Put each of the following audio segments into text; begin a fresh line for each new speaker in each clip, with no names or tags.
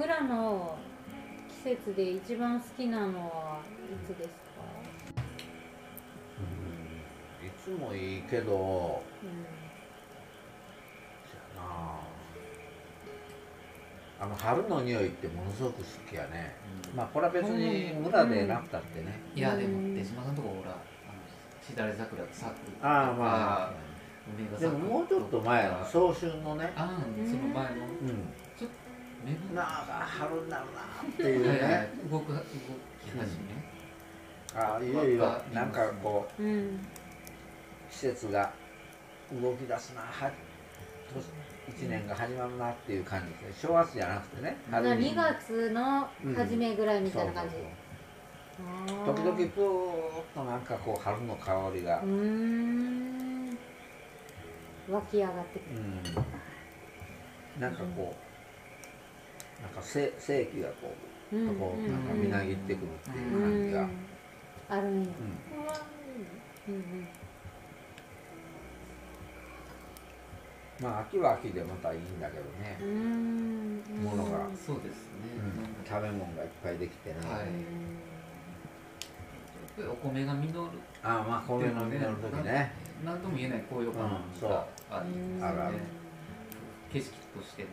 村の季節で一番好きなのはいつですか？
いつもいいけど、
うん、
そやな春の匂いってものすごく好きやね、まあこれは別に村でなくたってね、
いやでも手島さんとこほらしだれ桜咲くと
ああま
か
あ
梅が
でももうちょっと前の早春のね、
ああその前のちょっと芽が
なんか春になるなっていう
はいはい
ね、
動き始め
ああいよいよなんかこう季節が動き出すな、1年が始まるなっていう感じですね。正月じゃなくてね、春に
2月の初めぐらいみたいな感じ。
時々ぷーっとなんかこう春の香りが
湧き上がってくる。
なんかこうなんか生気がこうなんかみなぎってくるっていう感じが
あるんや。
まあ秋は秋でまたいいんだけどね、ものが
そうですね、
食べ物がいっぱいできてね、
お米が実る、
ああまあ米の実る時ね、
何とも言えない高揚感がありますね、景色としても。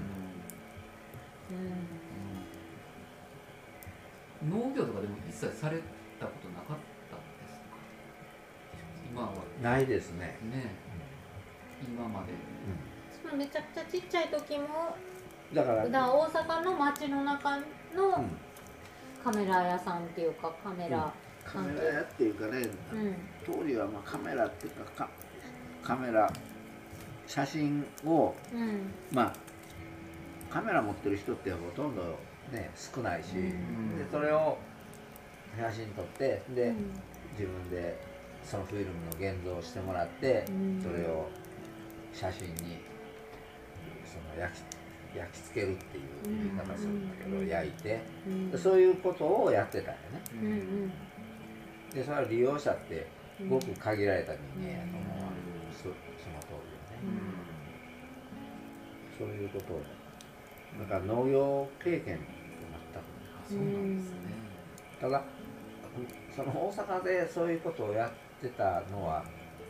農業とかでも一切されたことなかったんですか？今は
ないですね。
今まで。
めちゃくちゃちっちゃい時も
だから
大阪の街の中のカメラ屋さんっていうかカメラ
屋っていうかね、当時はまあカメラっていうかカメラ写真をまあカメラ持ってる人ってほとんどね少ないし、でそれを写真撮ってで自分でそのフィルムの現像してもらってそれを写真にその焼き付けるっていう言い方するんだけど、焼いてそういうことをやってたよね。でそれは利用者ってごく限られた人間やと思うわ、その通りよね。そういうことをだから農業経験と全くない。
そうなんですね。
ただその大阪でそういうことをやってたのは、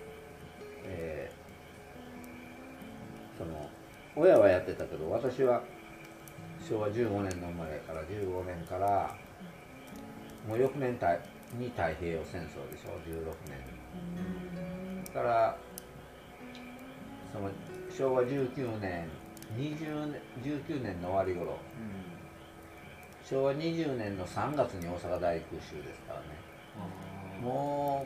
その親はやってたけど私は昭和15年の生まれから15年からもう翌年に太平洋戦争でしょ、16年からその昭和19年19年の終わり頃、昭和20年の3月に大阪大空襲ですからね、も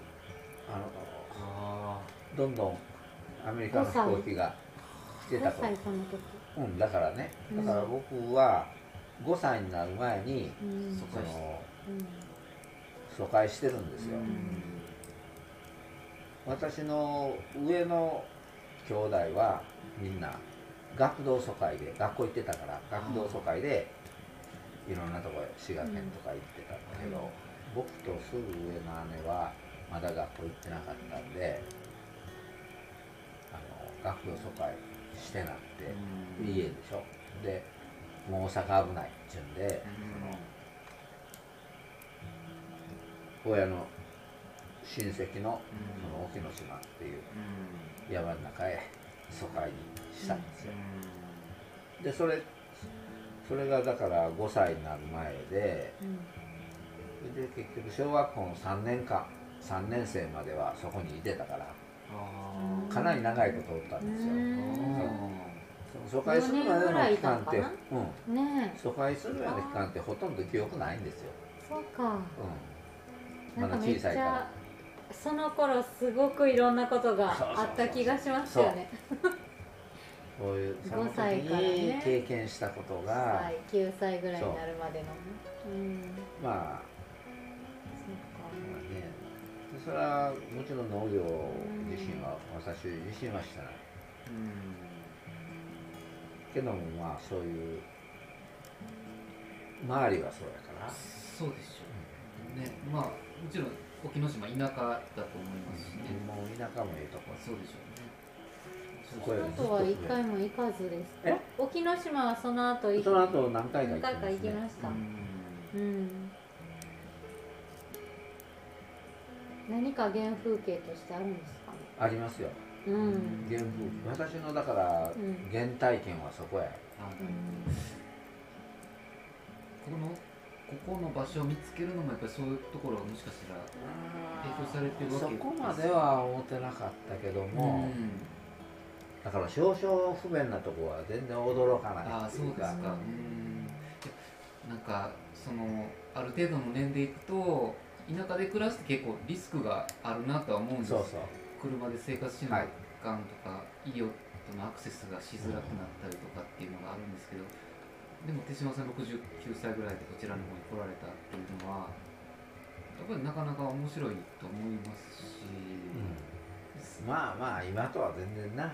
うどんどんアメリカの飛行機が来てた頃、だからね、だから僕は5歳になる前にその疎開してるんですよ。私の上の兄弟はみんな学童疎開で、学校行ってたから学童疎開でいろんなとこへ滋賀県とか行ってたんだけど、僕とすぐ上の姉はまだ学校行ってなかったんで学童疎開してなくて家でしょ、でもう大阪危ないっていうんで、親の親戚のその沖ノ島っていう山の中へ疎開にしたんですよ。でそれがだから5歳になる前で、結局小学校の3年間3年生まではそこにいてたからかなり長いことおったんですよ。疎開するまでの期間って疎開するまでの期間ってほとんど記憶ないんですよ。
そうか。
まだ小さいから。
その頃すごくいろんなことがあった気がしますよね。
そういうその時に経験したことが
9歳ぐらいになるまでの
まあそれはもちろん農業自身は私自身はしてないけども、まあそういう周りはそうやから
そうでしょうね。まあもちろん沖ノ島田舎だと思いますしね。
もう田舎もいいとこ。
そうでしょうね。
これ
その後は一回も行かずですか？沖ノ島はその後
その後何回か
何回か行き
ね。
ました。
うん
うん。何か原風景としてあるんですかね。
ありますよ。
うん。
原風私のだから原体験はそこや。
ここの場所を見つけるのもやっぱりそういうところがもしかしたら影響されてるわけ
そ
です
こまでは思ってなかったけども、だから少々不便なところは全然驚かない
ああそう
っていうか。
ですか。なんかそのある程度の年齢いくと田舎で暮らして結構リスクがあるなとは思うんです。
そうそう。
車で生活しないかんとか、医療とのアクセスがしづらくなったりとかっていうのがあるんですけど、でも手島さん69歳ぐらいでこちらの方に来られたっていうのはやっぱりなかなか面白いと思いますし、
まあまあ今とは全然な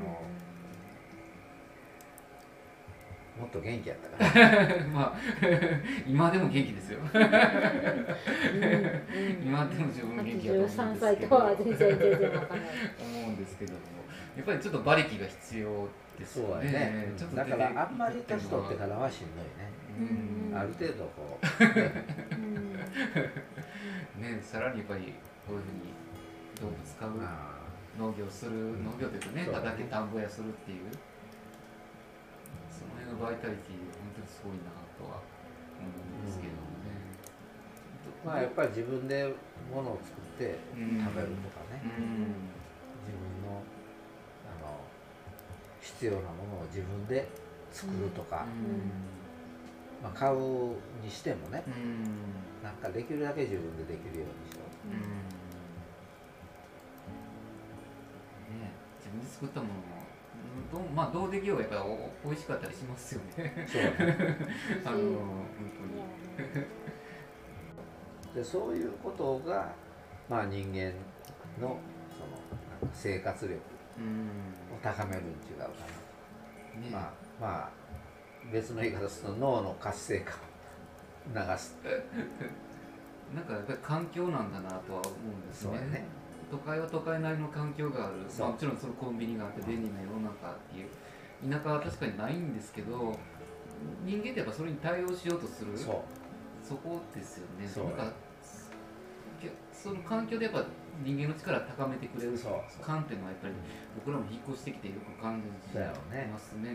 もっと元気やったから
まあ今でも元気ですよ今でも自分元気やと思うんですけど、
83歳とは全然わかんない
思うんですけども、やっぱりちょっと馬力が必要ですよね。
そうやね。
ちょっと
だからあんまり年取ってからはしんどいね。ある程度こう
ね、さらにやっぱりこういうふうに動物飼う、農業する、農業というかね、畑田んぼやするっていう、その辺のバイタリティ本当にすごいなとは思うんですけどもね。
まあやっぱり自分でものを作って食べるとかね、自分の必要なものを自分で作るとか、まあ買うにしてもね、なんかできるだけ自分でできるようにしよう。
ね、自分で作ったものもまあどうできようがやっぱり美味しかったりしますよね。
そうね。
本当に。
でそういうことがまあ人間のその生活力を高めるに違うかなと。
ね、
まあ別の言い方すると脳の活性化を流す。
なんかやっぱり環境なんだなとは思うんですね。都会は都会なりの環境がある、まあ、もちろんそのコンビニがあって便利な世の中っていう田舎は確かにないんですけど、人間ってやっぱそれに対応しようとする、そこですよね。なんかその環境でやっぱ人間の力を高めてくれる観点はやっぱり僕らも引っ越してきてよく感じますね。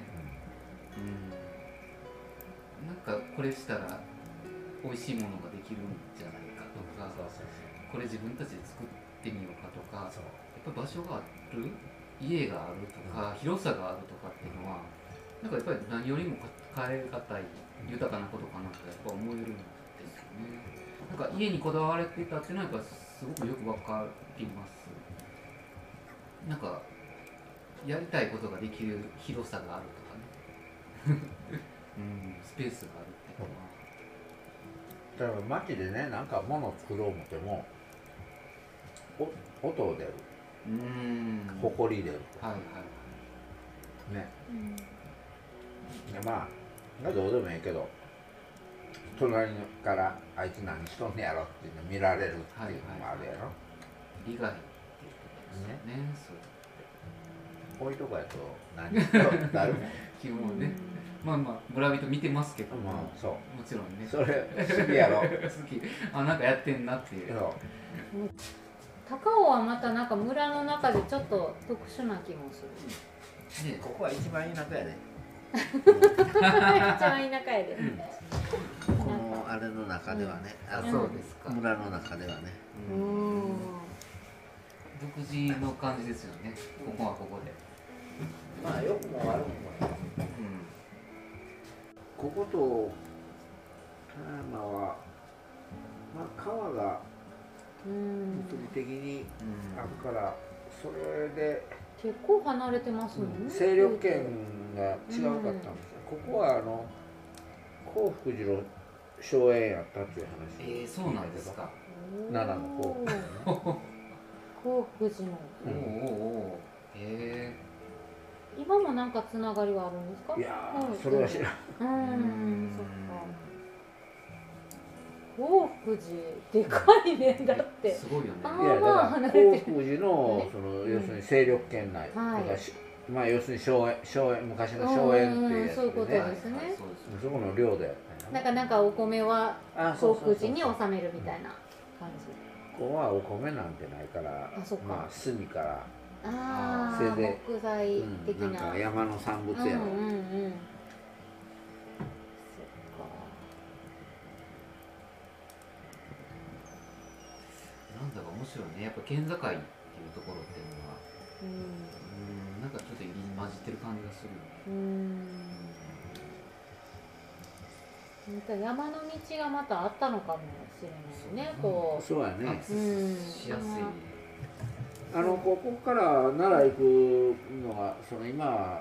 なんかこれしたら美味しいものができるんじゃないかとか、これ自分たちで作ってみようかとか、やっぱ場所がある、家があるとか、広さがあるとかっていうのはなんかやっぱり何よりも変え難い豊かなことかなとやっぱ思えるんですよね。なんか家にこだわれてたっていうのはやっぱすごくよくわかります。なんかやりたいことができる広さがあるとかねスペースがあるっていうのは、
だから街でね、なんか物を作ろう思っても音出る、埃出る、ね、まあどうでもいいけど隣からあいつ何しとんねやろっていうの見られるっていうのもあるやろ。
利害っていうことですね。
こういうとこやと何しとなるもん
基本ね、まあまあ村人見てますけども、
そう
もちろんね、
それ好きやろ。
好き、なんかやってんなっていう。
高尾はまたなんか村の中でちょっと特殊な気もする。
ね、ここは一番田舎やで。
一番田舎やで。
このあれの中ではね、
そうですか。
村の中ではね。
独自の感じですよね。ここはここで。
まあ良くも悪くもね。ここと田山はまあ川が物理的にあるからそれで
結構離れてますもんね。
勢力圏が違うかったんですよ。ここは興福寺の荘園やったっていう話。
そうなんですか。
奈良の興福寺ね。
興福寺の。今もなんかつながりはあるんですか？
いやー、それは知らん。
そっか。興福寺でかいね、だって。
すごいよね。
いやだから興福寺のその要するに勢力圏内、だからまあ要するに荘園昔の荘園っていうやつ
そういうこと
でね、
ですね。
そこの領土やったんや
なんかお米は
そう
航空地に収めるみたいな感じ。
ここはお米なんてないから、
そっか、
まあ炭から
ああ
それで
木材的な、
なんか山の産物やろ、
そっか。
なんだか面白いね。やっぱ県境っていうところっていうのは、なんかちょっと入り混じってる感じがするよね。
山の道がまたあったのかもしれないね。こう
そうやね。
アクセスしやすい。
ここから奈良行くのが今は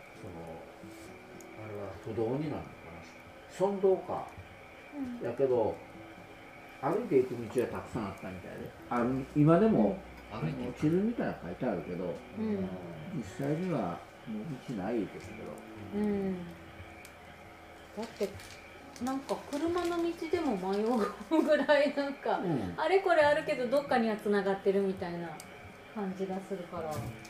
あれは不動になるのかな、村道か、やけど歩いていく道はたくさんあったみたいで、今でも地図みたいなの書いてあるけど、実際にはもう道ないですけど、
だってなんか車の道でも迷うぐらいなんか、あれこれあるけどどっかにはつながってるみたいな感じがするから。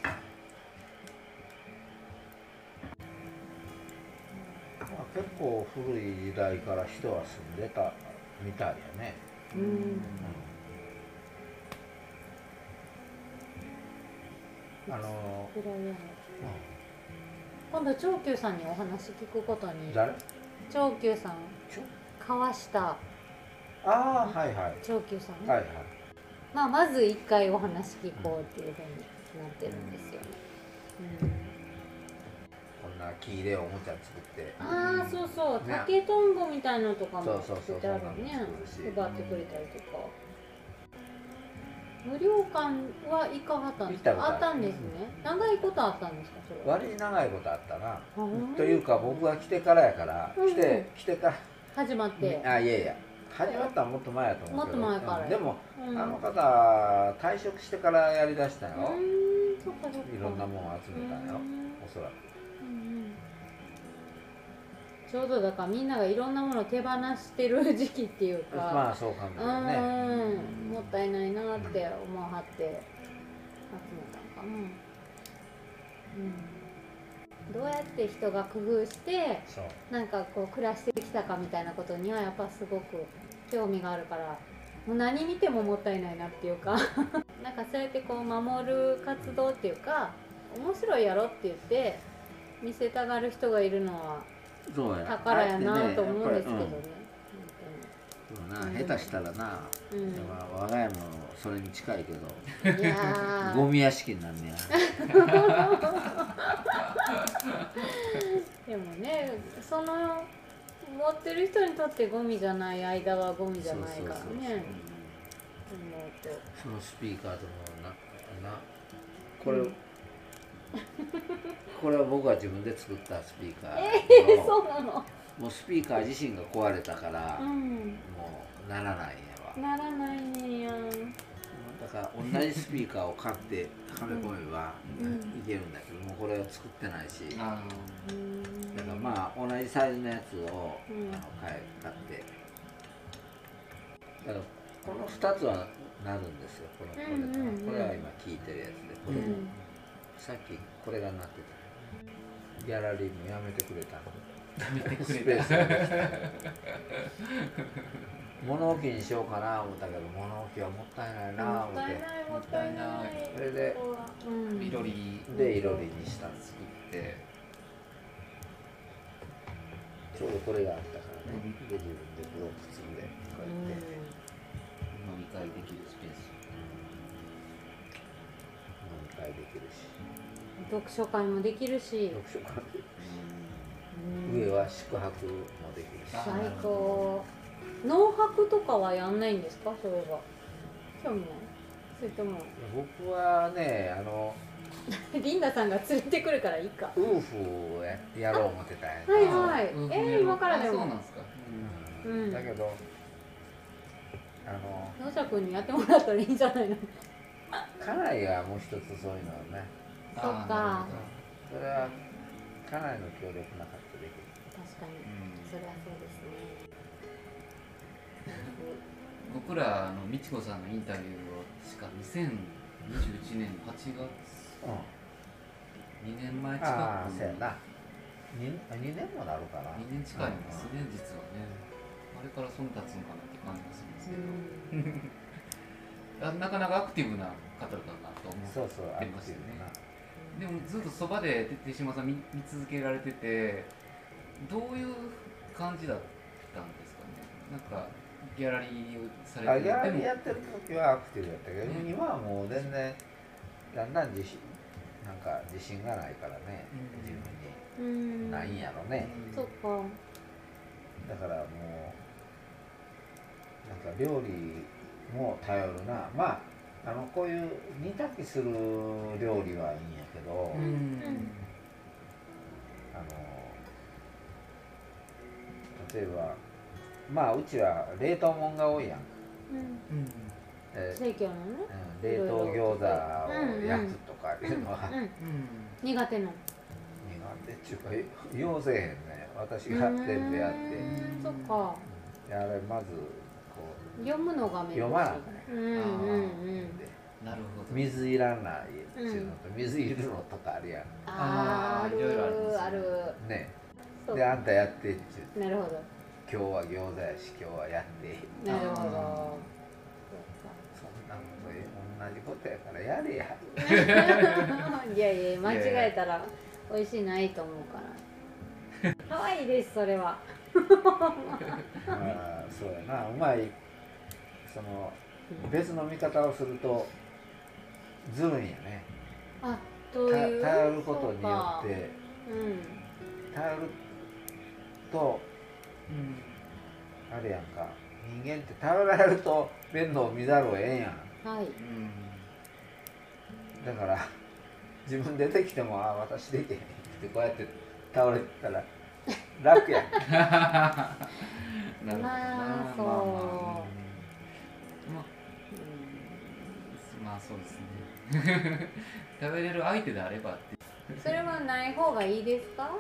結構古い時代から人は住んでたみたいやね。
今度長久さんにお話聞くことに。
誰？
長久さん、川下長久さん、まず一回お話聞こうっていうふうになってるんですよね。
こんな木でおもちゃ作って、
そうそう、竹とんぼみたいなのとかも作ってあるね。配ってくれたりとか。無料館は行かはったんですか？あったんですね。長いことあったんですか？それは。
割に長いことあったな。というか僕が来てからやから、来てから
始まって。
いや始まったらもっと前やと思うけど。
もっと前から。
でもあの方退職してからやりだしたよ。いろんなものを集めたよ。おそらく。
ちょうどだからみんながいろんなものを手放してる時期っていうか、
まあそうかもね。
もったいないなって思わはって集めたのかな。どうやって人が工夫してなんかこう暮らしてきたかみたいなことにはやっぱすごく興味があるから、もう何見てももったいないなっていうかなんかそうやってこう守る活動っていうか、面白いやろって言って見せたがる人がいるのは宝やなと思うんですけどね。
下手したらな、我が家もそれに近いけど、ゴミ屋敷になんねや。
でもね、その持ってる人にとってゴミじゃない間はゴミじゃないからね。
そのスピーカーともこれは僕が自分で作ったスピーカー。
そうなの。
もうスピーカー自身が壊れたから、もうならないんやわ。
ならないねや。
だから同じスピーカーを買ってはめ込めばいけるんだけど、もうこれは作ってないし、だからまあ同じサイズのやつを買ってだからこの2つはなるんですよ。これは今聞いてるやつで、これさっきこれがなってた。ギャラリーもやめてくれたの。
やめてくれた。
物置にしようかな思ったけど、物置はもったいないな思って、
もったいない。
それで
いろり
でいろりにしたんです。
作って、
ちょうどこれがあったからね。で自分でブロック積んでこうやって
飲み会できるスペース、
飲み会できるし、
読書会もできるし、
上は宿泊もできるし。
最高。農泊とかはやんないんですか？それは興味ない？それとも
僕はね、
リンダさんが連れてくるからいいか。
ウーフをやろう思ってたんや。
はい。今からでも。
そうなんですか。
だけど
野田君にやってもらったらいいんじゃないの？
家内がもう一つそういうのをね。
そっか。
それは家内の協力なかったできる。
確かに。それはそうですね。
僕ら美智子さんのインタビューを確か2021年8月 2年前近く
ああそうやな2年もなるかな。
2年近いんですね、実はね。あれからそんな経つのかなって感じがするんですけど、なかなかアクティブな方だなと思ってましたね。でもずっとそばで手島さん見続けられてて、どういう感じだったんですかね。なんかギャラリーをされて
ギャラリーやってる時はアクティブやったけど、今はもう全然だんだん自信がないからね、自分にないんやろね。
そっか。
だからもうなんか料理も頼るな。まあこういう煮炊きする料理はいいんやけど、例えばまあうちは冷凍もんが多いやん。
生協のね、
冷凍餃子を焼くとかいうのは
苦手なの。
苦手っていうかようせえへんね。私が全部やって。
そっか。
あれまずこ
う読むのが
読まない。
なるほど。
水いらないっていうのと水いるのとかあるやん。
あるある
ね。であんたやってって
言って。なるほど。
今日は餃子やし今日はやって。
なるほど。
そんなこと同じことやからやれや。
いやいや間違えたら美味しいないと思うから。可愛いですそれは。
そうやな、うまい別の見方をするとずるいんやね。頼ることによって、頼ると、あれやんか、人間って頼られると面倒見ざるをえんやん。はい。だから自分出てきても私できへんってこうやって倒れてたら楽やん。
まあそう。
まあそうですね。食べれる相手であればって。
それはない方がいいですか？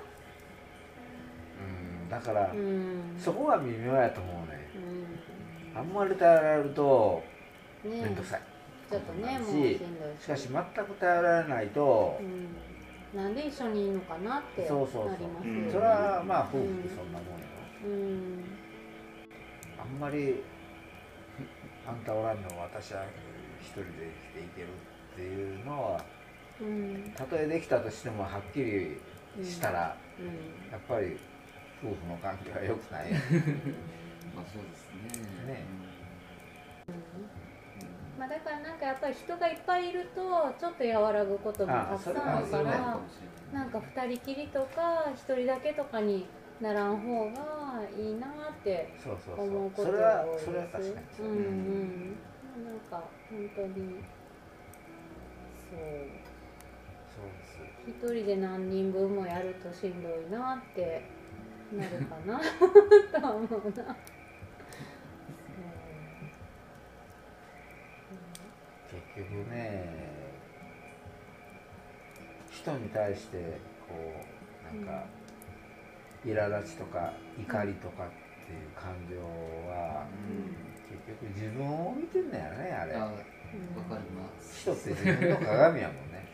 だからそこが微妙やと思うね。あんまり頼られると面倒くさい。
ちょっとねもうしんどい
しかし全く頼られないと。
なんで一緒にいるのかなってなりますよね。
それはまあ夫婦でそんなもんよ。あんまりあんたおらんの私は一人で生きていけるっていうのは、たとえできたとしてもはっきりしたら、やっぱり夫婦の関係は良くない。
まあそうですね。
まあだからなんかやっぱり人がいっぱいいるとちょっと和らぐこともたくさんあるから、なんか2人きりとか1人だけとかにならん方がいいなって思うことが多いです。
それは確かに。
なんか本当に一人で何人分もやるとしんどいなってなるかなと思うな。
結局ね、人に対してこうなんか苛立ちとか怒りとかっていう感情は、結局自分を見てんだよね、あれ。
わかります。
人って自分の鏡やもんね。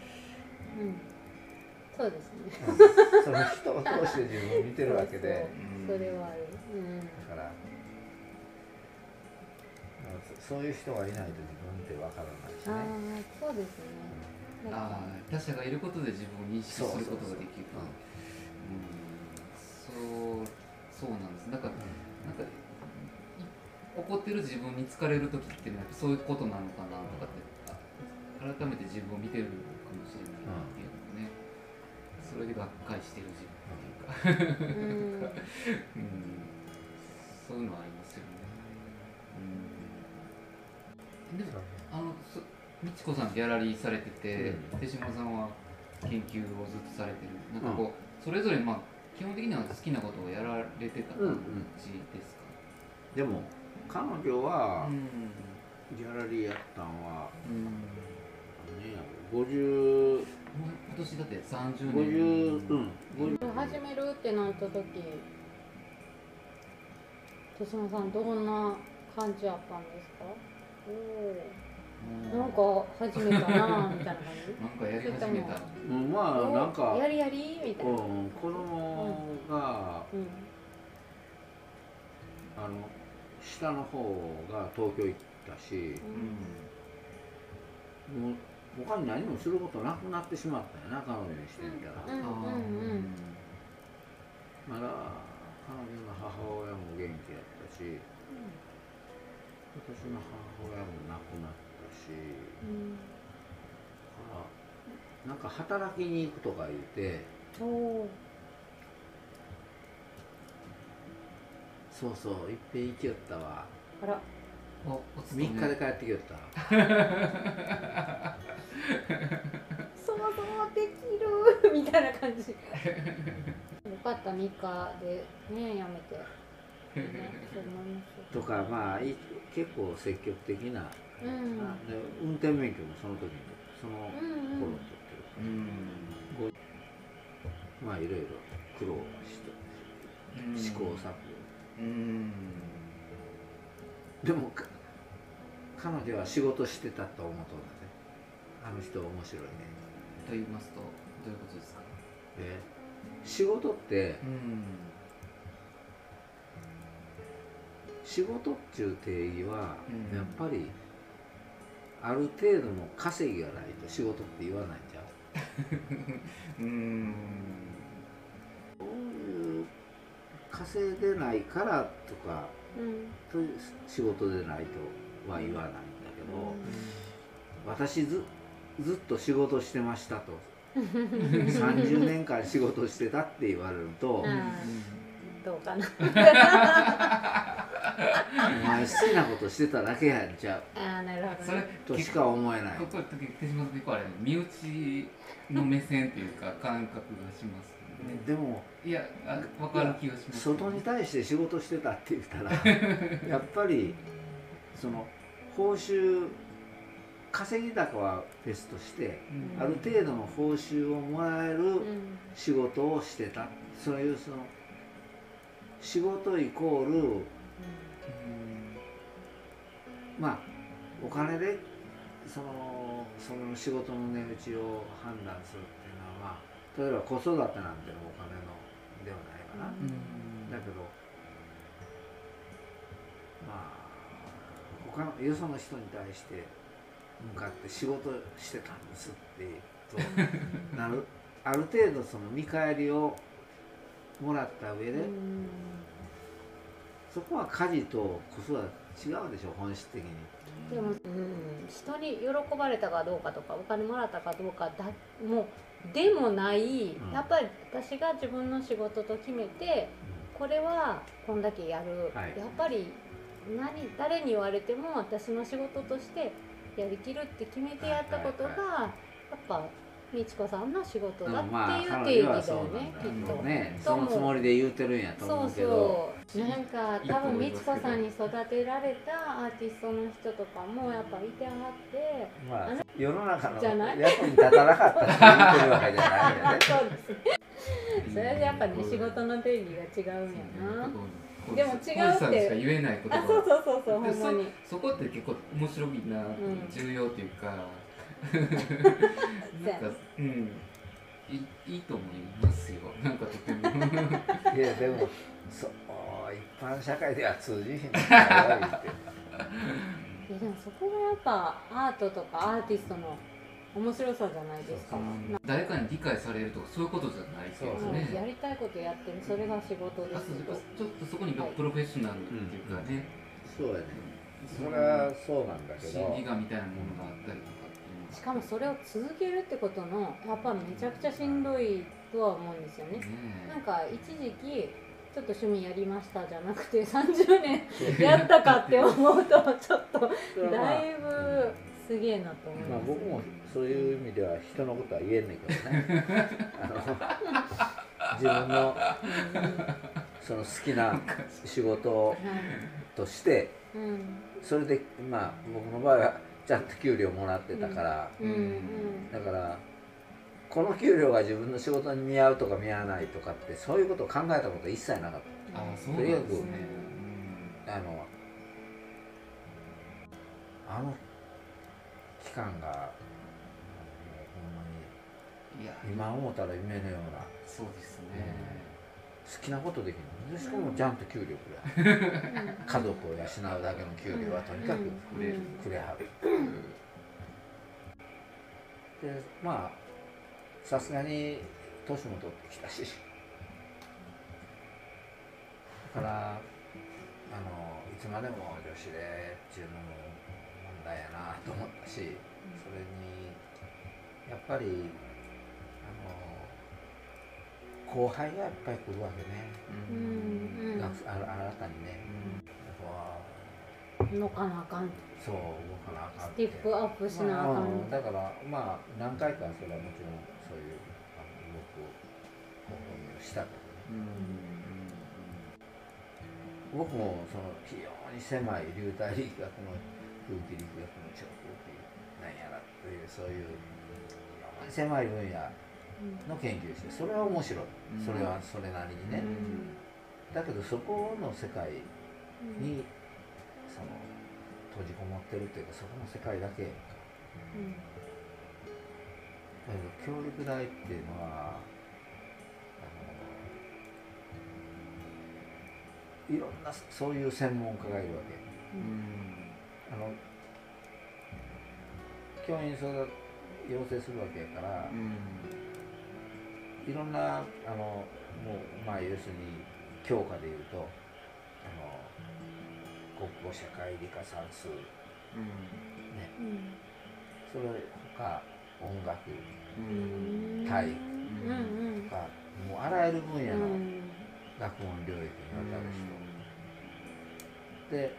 そうですね。
その人を通して自分を見てるわけで。
それはある。
だからそういう人がいないと自分ってわからないしね。
そうですね。
他者がいることで自分を認識することができる。そうなんです。なんか怒ってる自分に疲れる時っていうのはそういうことなのかなとかって改めて自分を見てるかもしれないっていうのね。それでがっかりしてる自分っていうかそういうのはありますよね。でも美智子さんギャラリーされてて、手島さんは研究をずっとされてる。なんかこうそれぞれ基本的には好きなことをやられてた感じですか？
でも彼女はギャラリーやったんは50
今年だって30年
始めるってなった時手島さんどんな感じやったんですか？ なんか始めたなみたいな感じ。
なんかやり始めた。
まあなんか
やりみたいな。
子供が、下の方が東京行ったし、もう他に何もすることなくなってしまったよな、彼女にしてみたら。まだ彼女の母親も元気やったし、私の母親も亡くなったし、なんか働きに行くとか言って、そうそう、いっぺん行きよったわ。
あら、
3日で帰ってきよった。
想像できるみたいな感じ。よかった、3日でね、やめて。
とか、まあ結構積極的な、運転免許もその時にその頃取ってるから、まあいろいろ苦労はして試行錯誤。でも彼女は仕事してたと思うとんだね。あの人面白いね。
と言いますとどういうことですか？
仕事って、仕事っていう定義は、やっぱりある程度の稼ぎがないと仕事って言わないんじゃん。そういう稼いでないからとか、仕事でないとは言わないんだけど、私ずっと仕事してましたと30年間仕事してたって言われると、
どうかな
お前好きなことしてただけやんちゃう。
なるほど、
それとしか思えない。
ここ手島さん結構あれ身内の目線というか感覚がしますね。
でも
いや分かる気がします、
外に対して仕事してたって言ったらやっぱりその報酬稼ぎ高は別として、ある程度の報酬をもらえる仕事をしてた、そういうその仕事イコール、まあお金でその仕事の値打ちを判断するっていうのは、まあ例えば子育てなんてのお金のではないかな、だけどまあ他のよその人に対して向かって仕事してたんですって言うとある程度その見返りをもらった上で、そこは家事と子育て違うでしょ、本質的に。
でも、人に喜ばれたかどうかとかお金もらったかどうかもうでもない、やっぱり私が自分の仕事と決めて、これはこんだけやる、やっぱり誰に言われても私の仕事としてやりきるって決めてやったことが、やっぱ美智子さんの仕事だっていう定義だよね、きっと
ね。そのつもりで言うてるんやと思うけど、
なんか多分美智子さんに育てられたアーティストの人とかもやっぱいてはって、
まあ世の中の役に立たなかったって言ってるわけじゃないよね。
そうですね。それでやっぱね、仕事の定義が違うんやな。でも違うって
小路さんしか言えないことが、
そうほんまに
そこって結構面白いな、重要っていうかなんかいいと思いますよ、なんかとても
いやでも一般社会では通じひんのかよ言って。
でもそこがやっぱアートとかアーティストの面白さじゃないですか。
誰かに理解されるとかそういうことじゃないですよね。
やりたいことやってる、それが仕事ですけど、
ちょっとそこにプロフェッショナルっていうかね、
そうやね、それはそうなんだけど、
心理画みたいなものがあったりとかっていう、
しかもそれを続けるってことのやっぱめちゃくちゃしんどいとは思うんですよね。なんか一時期ちょっと趣味やりましたじゃなくて30年やったかって思うとちょっとだいぶすげえなと思います、ね。
僕もそういう意味では人のことは言えんねんけどね自分のその好きな仕事として、それでまあ僕の場合はちゃんと給料もらってたから、だからこの給料が自分の仕事に見合うとか見合わないとかってそういうことを考えたこと一切なかった。とにかく間がほんまに今思ったら夢のような。
そうですね、
好きなことできるので、しかもちゃんと給料くれ家族を養うだけの給料はとにかくくれはる。でまあさすがに年も取ってきたし、だからいつまでも女子でっていうのも問題やなと思ったし、それにやっぱり後輩がやっぱり来るわけね、新たにね、
動かなあかん、
そう動かなあかん、
ステップアップしなあかん、
だからまあ何回かそれはもちろんそういう動く試みをしたけど、僕もその非常に狭い流体力学の空気力学の超空気なんやらっていうそういう非常に狭い分野の研究して、それは面白い、それはそれなりにね、だけどそこの世界にその閉じこもってるっていうか、そこの世界だけやんか、だけど教育大っていうのはいろんなそういう専門家がいるわけ、教員養成するわけやから、いろんなもうまあ要するに教科でいうと国語社会理科算数、ね、それ他音楽、体育とか、もうあらゆる分野の学問領域にわたる人で、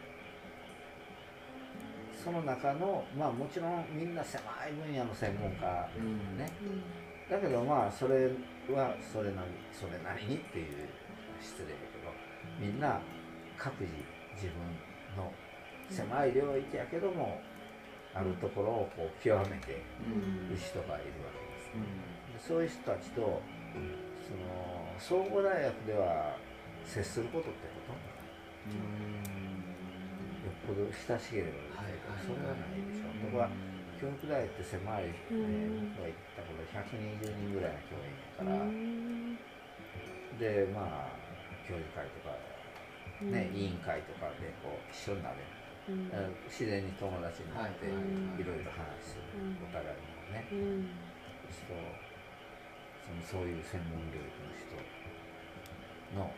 その中のまあもちろんみんな狭い分野の専門家ね、だけどまあそれはそれなりにっていう失礼だけど、みんな各自自分の狭い領域やけども、あるところをこう極めている人がいるわけです。そういう人たちとその総合大学では接することってほとんどない、よっぽど親しければいいけど、それはないでしょ。僕は教育大って狭い、僕が行った頃120人ぐらいの教員やから、でまあ教授会とかね、委員会とかでこう一緒になれる、自然に友達になっていろいろ話する、お互いのね、そういう専門領域の人の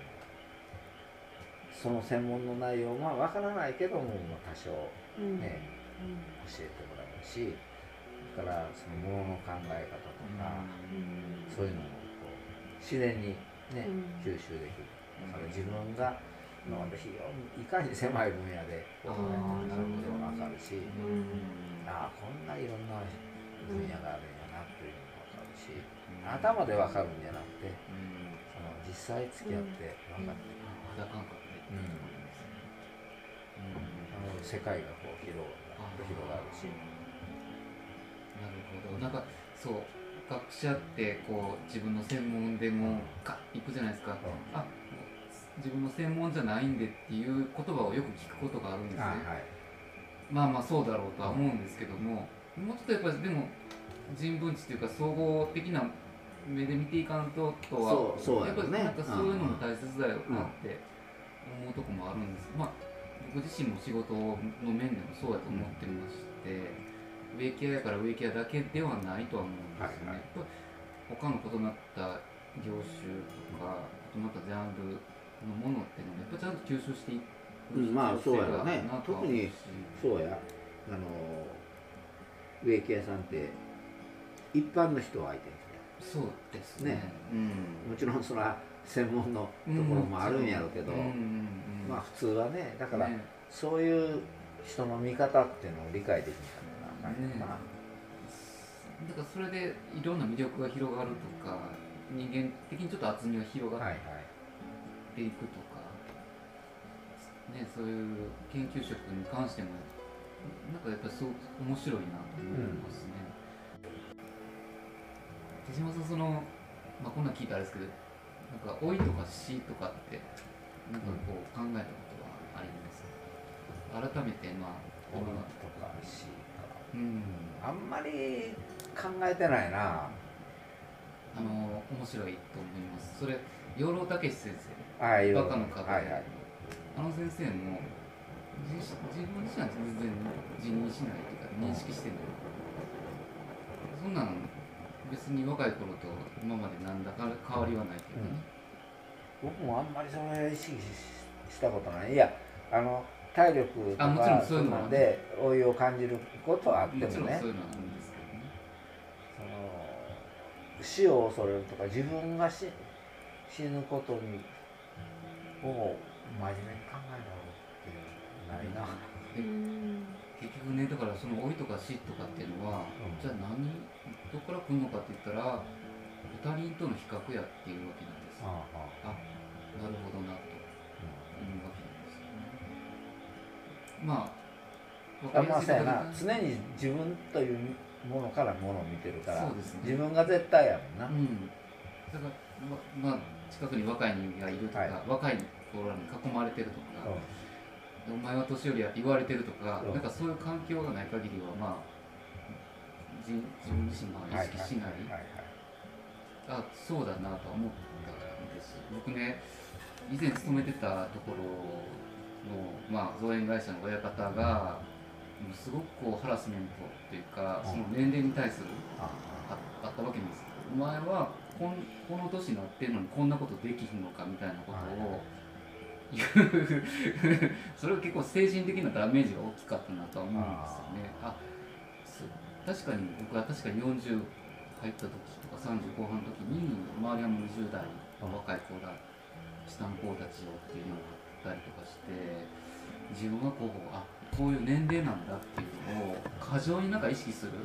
その専門の内容は分からないけども、多少ね、教えてもらうし、だからそのものの考え方とか、そういうのもこう自然にね、吸収できる。だから自分が非常にいかに狭い分野で考えてるかっていうのが分かるし、ああこんないろんな分野があるんやなっていうのが分かるし、頭で分かるんじゃなくて、その実際付き合って分かってくる、
肌感覚で、
世界がこう広がるし。
なるほど。なんかそう学者ってこう自分の専門でもガッいくじゃないですか、あ自分の専門じゃないんでっていう言葉をよく聞くことがあるんですね、まあまあそうだろうとは思うんですけども、もうちょっとやっぱりでも人文知というか総合的な目で見ていかんとはやっぱりなんかそういうのも大切だよなって思うとこもあるんです。まあ僕自身も仕事の面でもそうやと思ってまして、植木屋やから植木屋だけではないとは思うんですよね。他の異なった業種とか異なったジャンルのものっていうのをやっぱちゃんと吸収していく必要性があるなとは思うし、
そうや植木屋さんって一般の人を相手に
そうですね、
もちろんそれは専門のところもあるんやろうけど、まあ普通はね、だからそういう人の見方っていうのを理解できたらなかなかな。
だからそれでいろんな魅力が広がるとか、人間的にちょっと厚みが広がっていくとか、そういう研究職に関してもなんかやっぱりすごく面白いなと思いますね。手島さんまあ、こんなん聞いたらあれですけど、なんか老いとか死とかってなんかこう考えたことはありますか？改めてまあ
老いとか死か、 あんまり考えてないな。
面白いと思います。それ養老孟司先生、バカの壁、あの先生も自分自身は全然自認しないというか認識してない、そんなん別に若い頃と今まで何らか変わりはないというかね、
僕もあんまりそれ意識したことない。いや体力とか
もちろんそういうのは
で老いを感じることはあってもね、
もちろんそういうのはあるんですけどね、
死を恐れるとか自分が死ぬことにを真面目に考えるっていうないな。
結局ね、だからその老いとか死とかっていうのは、じゃあどこから来るのかって言ったら他人との比較やっていうわけなんです。なるほどなというわけなんですよね。まあ
そうやな、常に自分というものからものを見てるから、
そうですね、
自分が絶対やもんな。
だから近くに若い人がいるとか、若い子らに囲まれてるとか、お前は年寄りやって言われてるとか、なんかそういう環境がない限りは自分自身が意識しない、そうだなと思ったんです。僕ね、以前勤めてたところの、造園会社の親方がすごくハラスメントというか、その年齢に対するあったわけです。お前はこの年になってるのにこんなことできひんのかみたいなことを言うそれは結構精神的なダメージが大きかったなとは思うんですよね。確かに僕は40入った時とか30後半の時に周りはもう20代の若い子が下の子たちをっていうのがあったりとかして、自分はこういう年齢なんだっていうのを過剰に意識する。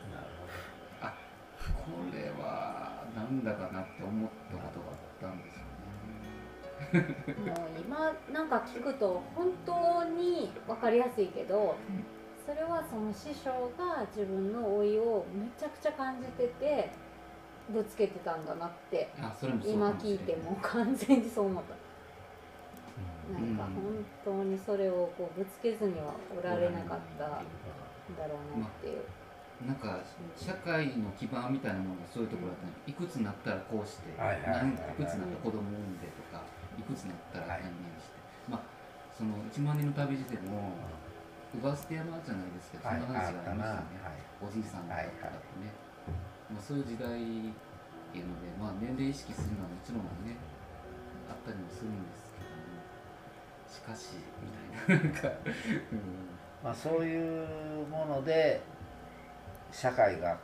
これはなんだかなって思ったことがあったんですよね。
もう今聞くと本当に分かりやすいけど、それはその師匠が自分の老いをめちゃくちゃ感じててぶつけてたんだなって、今聞いても完全にそう思った。本当にそれをぶつけずにはおられなかったんだろうなっていう。
社会の基盤みたいなものがそういうところだったね。いくつになったらこうして、いくつになったら子供産んでとか、いくつになったら何々して、その1万人の旅路でも姥捨山じゃないですけど、そんな話がありましたね。おじいさんだったってね。そういう時代っていうので、年齢意識するのはもちろんね、あったりもするんですけども、しかしみたいな
そういうもので社会が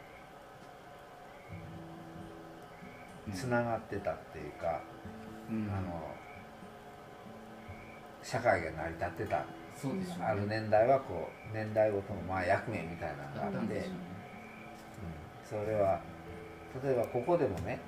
つながってたっていうか、社会が成り立ってた。ある年代は年代ごとの役目みたいなのがあって、それは例えばここでもね、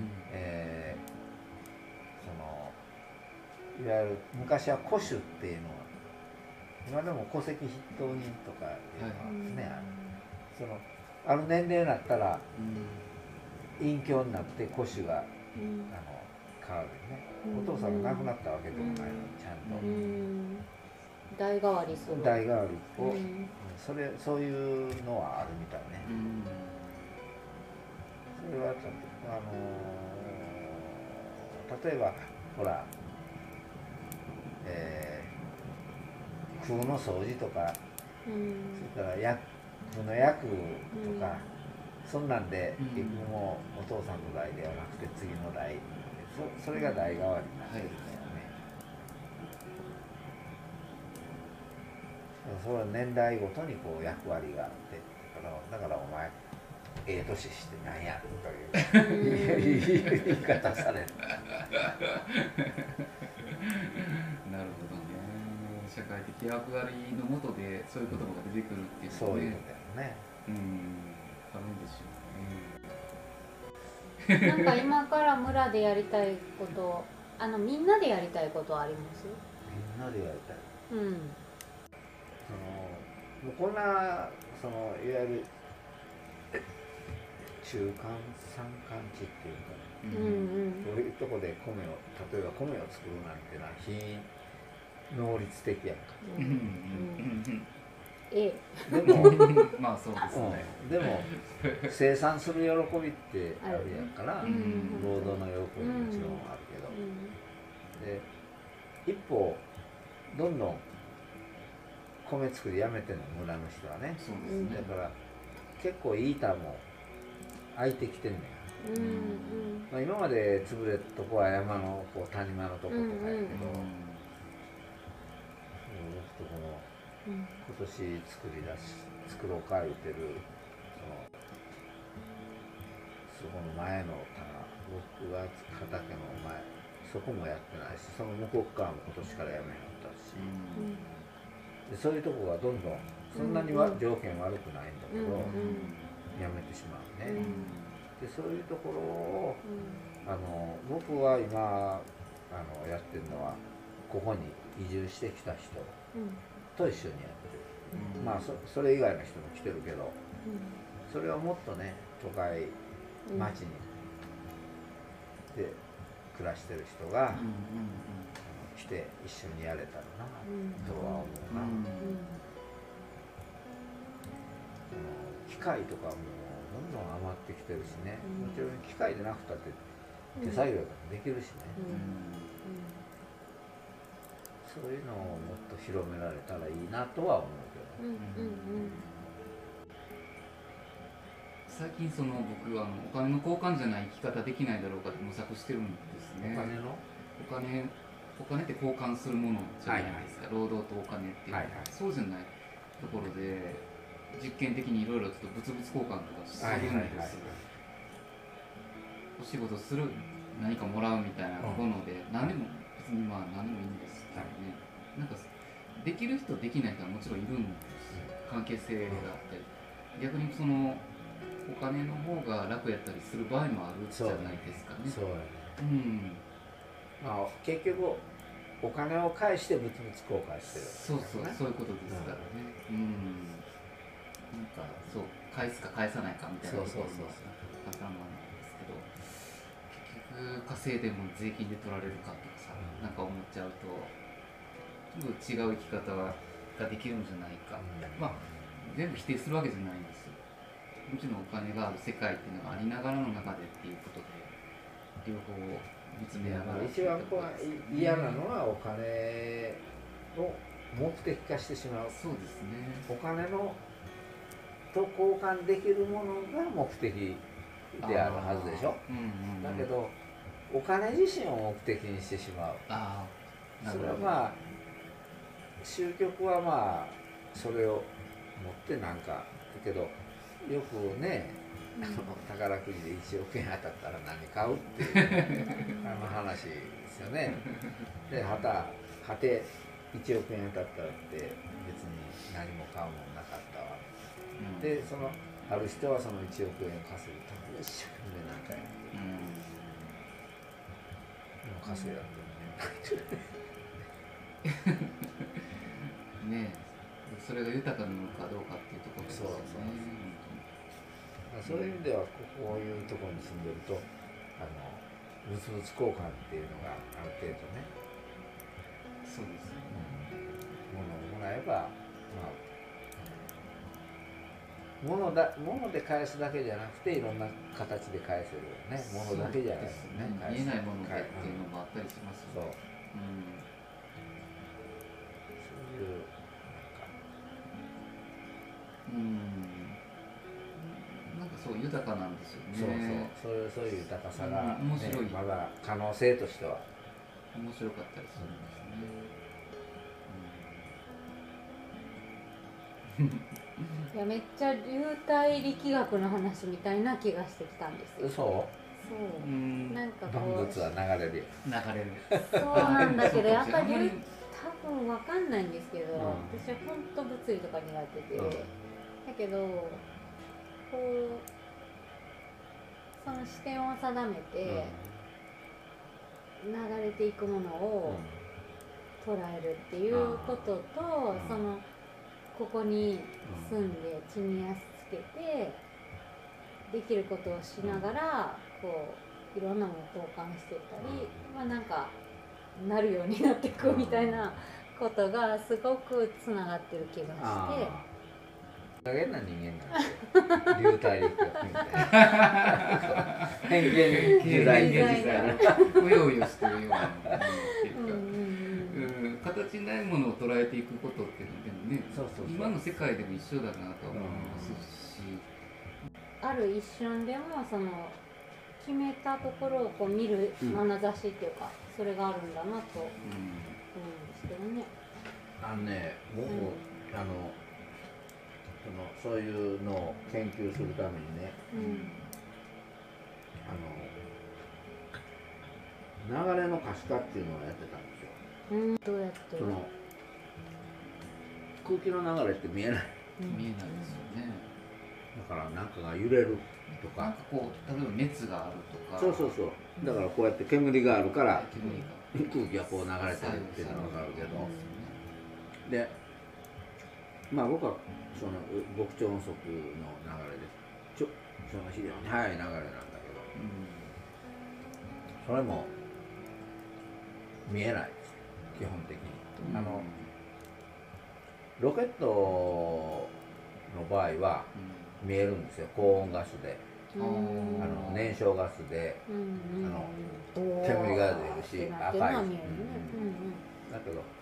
いわゆる昔は戸主っていうのは、今でも戸籍筆頭人とかいうのはね、ある年齢になったら隠居になって戸主が変わるね。お父さんが亡くなったわけでもないのにちゃんと
代替わりする。
代替わりを、そういうのはあるみたいね。それはちょっと例えばほら、空の掃除とか、それから府の役とか、そんなんで結局もうお父さんの代ではなくて次の代、それが代替わりになってるんだよね。それは年代ごとに役割があって、だからお前年してなんやという言い方される。
なるほどね。社会的役割のもとでそういう言葉が出てくるっていう
そういうことだよね。
あるんでしょうね。
今から村でやりたいこと、みんなでやりたいことはあります？
みんなでやりたい。もうこんないわゆる中間山間地っていうか、こういうとこで例えば米を作るなんてのは非能率的やんか。 でも
まあそうですね、
でも生産する喜びってあるやんから、労働の喜びももちろんあるけど、で一方どんどん米作りやめてんの村の人はね。
そうですね。
だから結構いい板も空いてきてんねん。まあ、今まで潰れたとこは山のこう谷間のとことかやけど、僕とこの今年作ろうか言うてるそこの前の棚、僕が畑の前そこもやってないし、その向こう側も今年からやめよったし、でそういうとこがどんどんそんなには条件悪くないんだけど、やめてしまうね。でそういうところを僕は今やってるのはここに移住してきた人と一緒にやってる。まあそれ以外の人も来てるけど、それをもっとね都会町にで暮らしてる人が来て一緒にやれたらなとは思うな。機械とかもどんどん余ってきてるしね、もちろん機械でなくたって手作業でもできるしね、そういうのをもっと広められたらいいなとは思うけど。
最近僕はお金の交換じゃない生き方できないだろうかって模索してるんですね。お金って交換するものじゃないですか、労働とお金っていう、そうじゃないところで実験的にいろいろちょっと物々交換とかするんですよ。お仕事する、何かもらうみたいなもので、何でも別にまあ何でもいいんですけどね、なんかできる人できない人はもちろんいるんですよ、関係性があって、逆にお金の方が楽やったりする場合もあるじゃないですかね。
そうやね。まあ結局お金を返して物々交換してる。
そういうことですからね。なんかそう返すか返さないかみたいなところのパターンもあるんですけど、結局稼いでも税金で取られるかとかさ、なんか思っちゃうとちょっと違う生き方ができるんじゃないか。まあ全部否定するわけじゃないんですよ。もちろんお金がある世界っていうのがありながらの中でっていうことで両方見つめながら。
一番嫌なのはお金を目的化してしまう。
そうですね。
お金のと交換できるものが目的であるはずでしょ。だけどお金自身を目的にしてしまう。それはまあ終局はまあそれを持ってなんかだけどよくね宝くじで1億円当たったら何買うっていう話ですよね。で果て1億円当たったらって別に何も買うもんなかったわ。である人はその1億円稼ぐために一生懸命なんかやる。でも稼いだって
ねえ、それが豊かなのかどうかっていうところですよね。
そういう意味ではこういうところに住んでると物々交換っていうのがある程度ね、
そうですね、
物をもらえば物で返すだけじゃなくていろんな形で返せるよね。物だけじゃないですね。
見えないものでっていうのもあったりしますよね。
そういう
なんかそう豊かなんですよね。
そういう豊かさが、
面白い、
まだ可能性としては
面白かったりするんですね。
いやめっちゃ流体力学の話みたいな気がしてきたんですよ。そうなんかこう
万物は流れるよ。
そうなんだけどやっぱり多分わかんないんですけど、私は本当物理とか苦手で、だけどこうその視点を定めて流れていくものを捉えるっていうことと、ここに住んで地に足つけてできることをしながらこういろんなものを交換していったり、なんかなるようになっていくみたいなことがすごくつながってる気がして、
加減な人間なんですよ。流体力学みたいな。偏見時代
うようよしてるようなっていうか、形ないものを捉えていくことっていうのでもね、今の世界でも一緒だなと思いますし、
ある一瞬でもその決めたところをこう見る眼差しっていうか、それがあるんだなと思うんですけどね。
僕そういうのを研究するためにね、流れの可視化っていうのをやってたんですよ。
どうやって？
その空気の流れって見えない。
見えないですよね。
だから何かが揺れるとか、
なんかこう例えば熱があるとか、
そうだからこうやって煙があるから空気がこう流れてるっていうのは分かるけど、で僕はその極超音速の流れでその非常に速い流れなんだけど、それも見えない基本的に。ロケットの場合は見えるんですよ。高温ガスで、燃焼ガスで、煙が出るし赤いし、だけど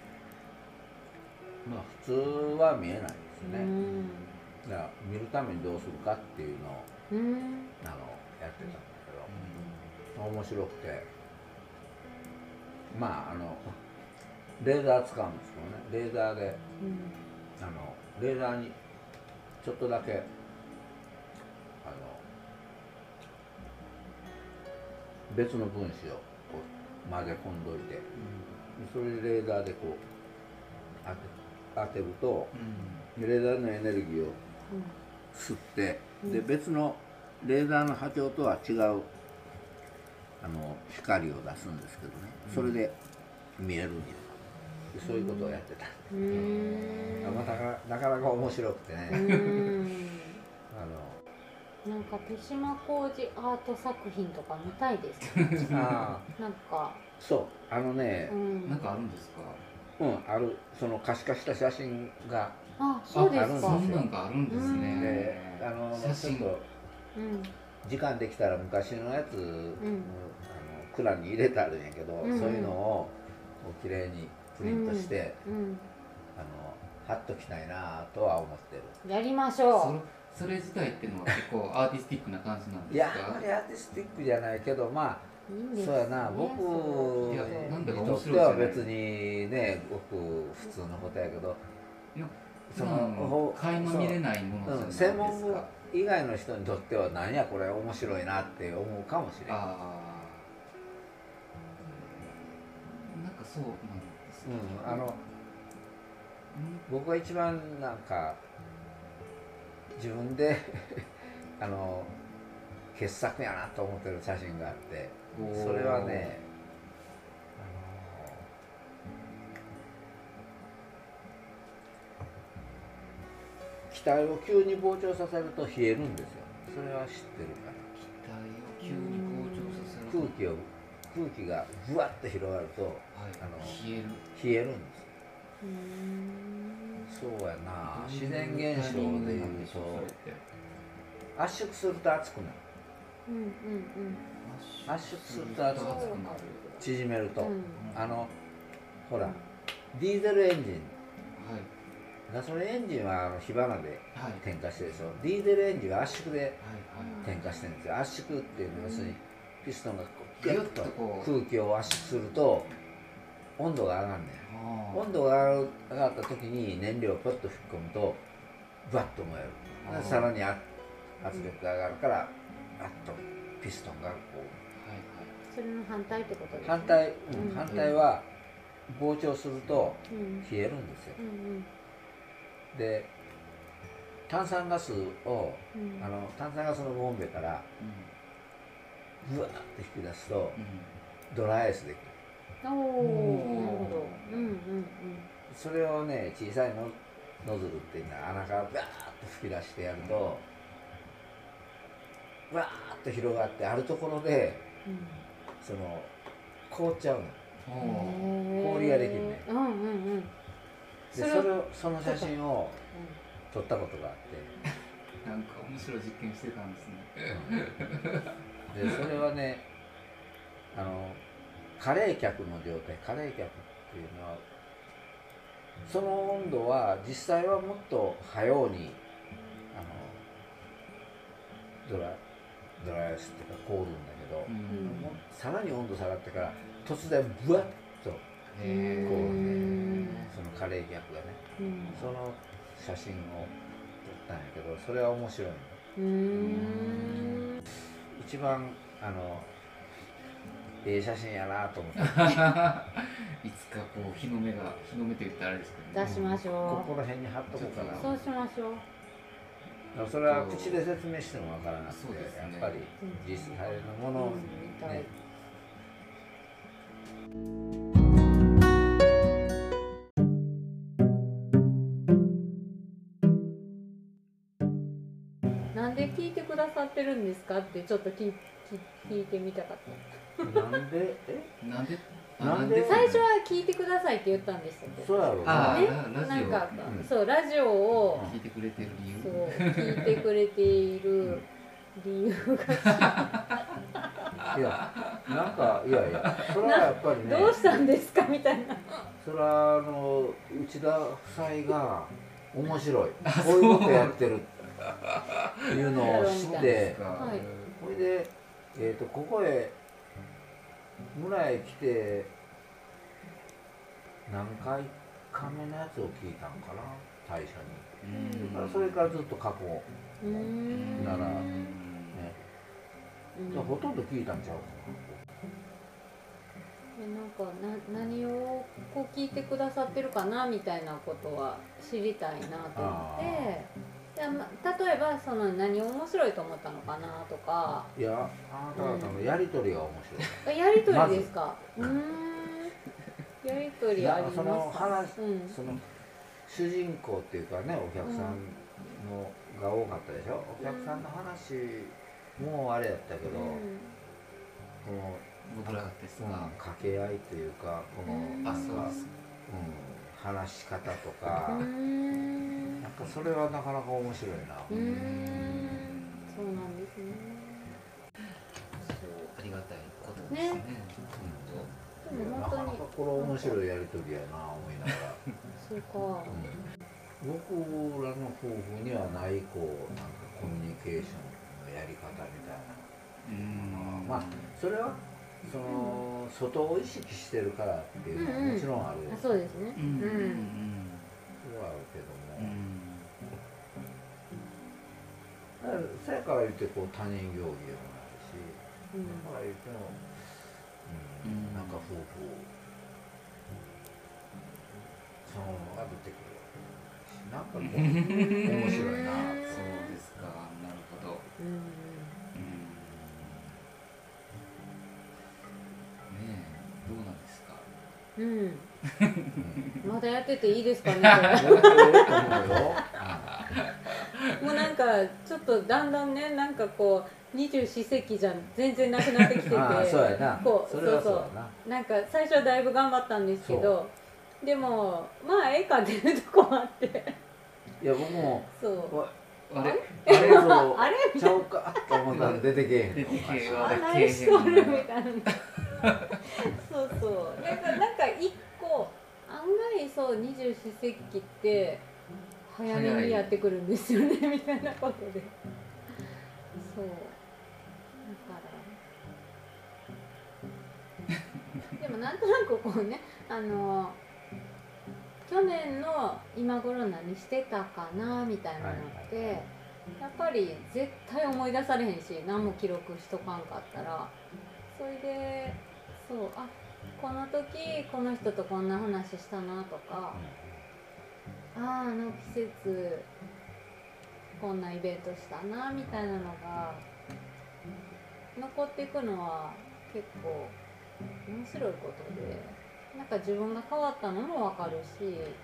普通は見えないですね。だから見るためにどうするかっていうのをやってたんだけど、面白くて、レーザー使うんですけどね、レーザーで、レーザーにちょっとだけ別の分子をこう混ぜ込んどいて、それでレーザーでこう当てると、レーザーのエネルギーを吸って、で別のレーザーの波長とは違う光を出すんですけどね、それで見えるんよ。そういうことをやってた。なかなか面白くてね。
なんか手島浩二アート作品とか見たいです。なんか
そうなん
かあるんですか？
ある、その可視化した写真が
そうですか。
そんなんがあるんですね。
で写真を時間できたら昔のやつ蔵に入れてあるんやけど、そういうのをきれいにプリントして貼っときたいなとは思ってる。
やりましょう。
それ自体っていうのは結構アーティスティックな感じなんですか？
いや、あまりアーティスティックじゃないけど、そうやな、僕にとっては別にね、ごく普通のことやけど、
垣間見れないものじゃないですか。
専門部以外の人にとっては何やこれ面白いなって思うかもしれない。
なんかそうなんですね。
僕が一番なんか自分で傑作やなと思ってる写真があって、それはね、機体を急に膨張させると冷えるんですよ。それは知ってるかな。
機体を急に膨張させると
空気がぶわっと広がると、冷えるんです。そうやな、自然現象でいうと圧縮すると熱くなる。圧縮すると熱くなる。縮めると、ほらディーゼルエンジン、ガソリンエンジンは火花で点火してるでしょ。ディーゼルエンジンは圧縮で点火してるんですよ。圧縮っていうのは要するにピストンがギュッと空気を圧縮すると温度が上がるねん。温度が上がった時に燃料をポッと吹き込むとバッと燃える。さらに圧力が上がるからバッとピストンがこう。
それの反対ってことですね。
反対は膨張すると冷えるんですよ。で炭酸ガスを炭酸ガスのボンベからブワーって引き出すとドライアイスできる。
なるほど。
それをね、小さいノズルっていうのは穴からバーッと吹き出してやるとバーッと広がって、あるところでその凍っちゃうの。氷ができるね。でその写真を撮ったことがあって、
なんか面白い実験してたんですね。
でそれはね、加冷却の状態、加冷却っていうのはその温度は実際はもっと早うにドライアイスっていうか凍るんだけど、もうさらに温度下がってから突然ブワッと凍るね、その加冷却がね、その写真を撮ったんやけど、それは面白いの。一番写真やなと思って。
いつかこう日の目と言ったらあれですけど、
出しましょう。
ここら辺に貼っとこうかな。
そうしましょう。
それは口で説明してもわからなくて、やっぱり実際のものをね。
なんで聞いてくださってるんですかってちょっと聞いてみたかった。
なんで
最初は聞いてくださいって言ったんでしたっけ。
そうやろうね。
なんか、そうラジオを
聞いてくれてる理由。
そう聞いてくれている理由が。
いやそれはやっぱりね。
どうしたんですかみたいな。
それは内田夫妻が面白い。こういうことやってるっていうのを知って、それでここへ。村へ来て何回か目のやつを聞いたんかな、大社に。それからずっと過去ならね、ほとんど聞いたんちゃうか
な。何をこう聞いてくださってるかなみたいなことは知りたいなと思って。例えば何を面白いと思ったのかなとか。
いや、あなた方のやり取りが面白い。
やり取りですか。やり取りありますか。
その主人公っていうかね、お客さんのが多かったでしょ。お客さんの話もあれやったけど、この掛け合いというか、この話し方とか。なんかそれはなかなか面白いな。
そうなんですね。
ありがたいことですね。
なかなかこれ面白いやりとりやな思いながら。
そうか。
僕らの夫婦にはないこうなんかコミュニケーションのやり方みたいな。まあそれは外を意識してるからっていうのはもちろんある。
そうですね。
それはあるけども。そやから言ってこう他人行儀でもないし、だから言っても、なんか夫婦そのまま出てくるわけし、なんかこう面白いな。
そうですか、なるほど。ねえ、どうなんですか。
まだやってていいですかね。もうなんかちょっとだんだんね、なんかこう二十四節気じゃ全然なくなってきてて、そうなんか最初はだいぶ頑張ったんですけど、でもまあええかっていうとこもあって、
いや僕も
あれ
ちゃうかと思ったら出てけえへん。
何しとるみたいな。そうなんか一個案外そう二十四節気って早めにやってくるんですよねみたいなことで、そうだからでもなんとなくこうね、去年の今頃何してたかなみたいなのってやっぱり絶対思い出されへんし、何も記録しとかんかったら、それでこの時この人とこんな話したなとか、あの季節こんなイベントしたなみたいなのが残っていくのは結構面白いことで、なんか自分が変わったのも分かるし、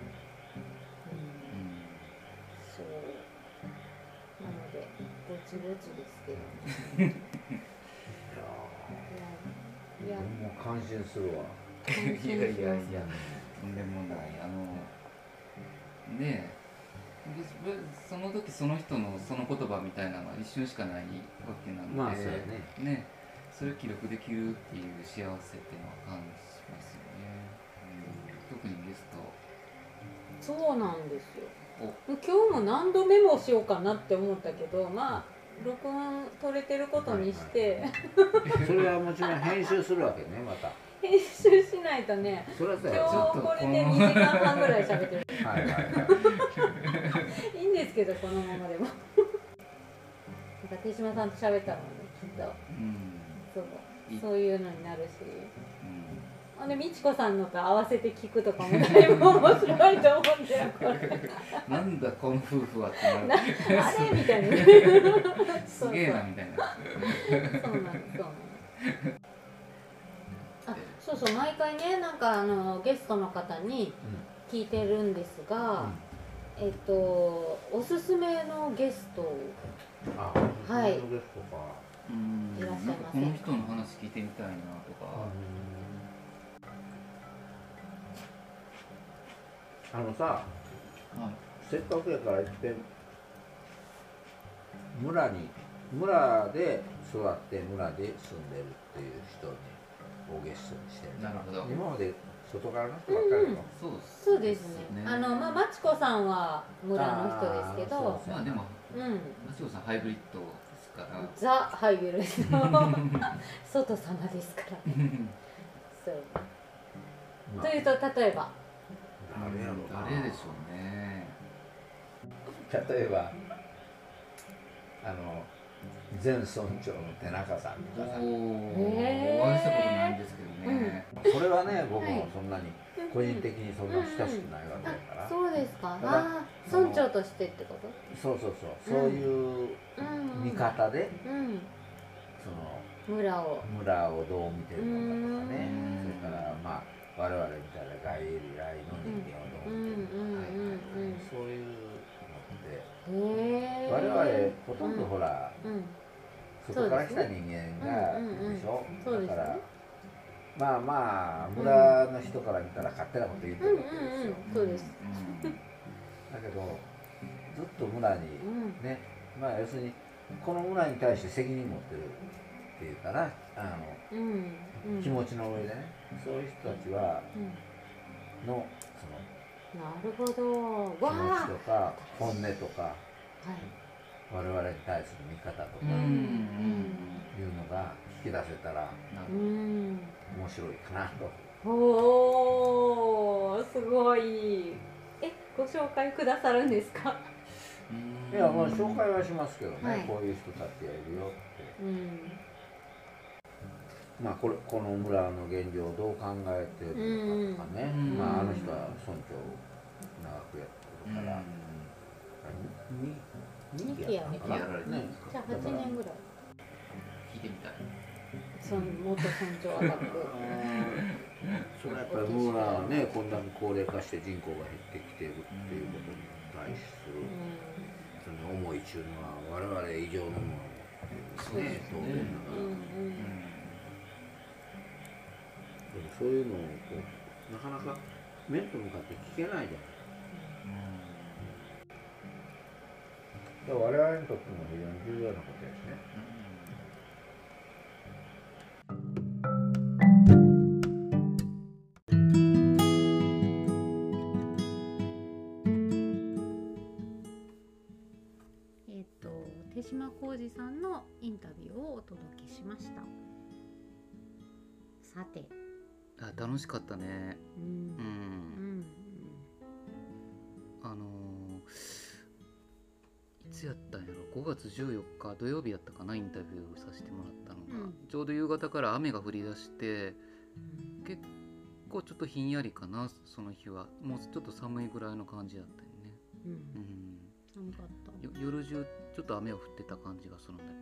そうなのでぼちぼちですけど
いやもう感心するわ。
いやとんでもない。ねえ、 その時その人のその言葉みたいなのは一瞬しかないわけなので、
まあそうやね。
それを記録できるっていう幸せっていうのは感じますよね、特にゲスト。
そうなんですよ。今日も何度メモしようかなって思ったけど、まあ録音取れてることにして、
それはもちろん編集するわけね、また。
編集しないとね。
それは
今日これで2時間半ぐらい喋ってる。
はいはいはい。
いいんですけど、このままでも。なんか手島さんと喋ったのね、きっと。そういうのになるし。で美智子さんのと合わせて聞くとかもだいぶ面白いと思うんだよ、これ。
なんだこの夫婦はってなる。
あれみたいな。
すげえなみたいな。
そうなの。そうそう、毎回ね、なんかゲストの方に聞いてるんですが、おすすめのゲスト、はい、いらっしゃいませんか？
この人の話聞いてみたいなとか。
せっかくやからいっぺん村で育って村で住んでるっていう人にゲストにしてる。
なるほど。
今まで外側の人ばっかりの。
そうですね。まあマチコさんは村の人ですけど、
まあでもマチコさんハイブリッドですから。
ザハイブリッド。外様ですからね。そう。というと例えば。
誰でしょうね。
例えば前村長の手中さんとかさ。
お会いしたことないんですけどね。
それはね、僕もそんなに個人的にそんな親しくないわけだから。
そうですか。村長としてってこと？
そういう見方でその村をどう見てるのかとかね。それからまあ我々みたいな外来の人間をどう見てるのか、そういうのって我々ほとんどほら外から来た人間がでしょ。だからまあ村の人から見たら勝手なこと言ってるわけですよ。
そうです。
だけどずっと村にね、まあ要するにこの村に対して責任持ってるっていうかな、気持ちの上でね、そういう人たちはのその
なるほど。
気持ちとか本音とか、我々に対する見方とかいうのが引き出せたら面白いかなと。
おー、すごい。ご紹介くださるんですか？
いや、まあ紹介はしますけどね、こういう人たちがいるよって。まあこの村の現状をどう考えてるのかとかね。まああの人は村長長くやってるから。
2期やられてるんですか？
じゃあ8年ぐらい。
聞いてみたい。
元村長アタック。
それはやっぱり村はね、こんなに高齢化して人口が減ってきているっていうことに対するその思いっていうのは我々以上のものですね、当然ながら。そういうのをなかなか面と向かって聞けないじゃない。我々にとっても非常に重要なことですね。
手島浩二さんのインタビューをお届けしました。さて、
楽しかったね。いつやったんやろ、5月14日土曜日やったかな、インタビューをさせてもらったのが、ちょうど夕方から雨が降り出して、結構ちょっとひんやりかな、その日は。もうちょっと寒いぐらいの感じだったよね。
寒かった。
夜中ちょっと雨が降ってた感じがするんだけ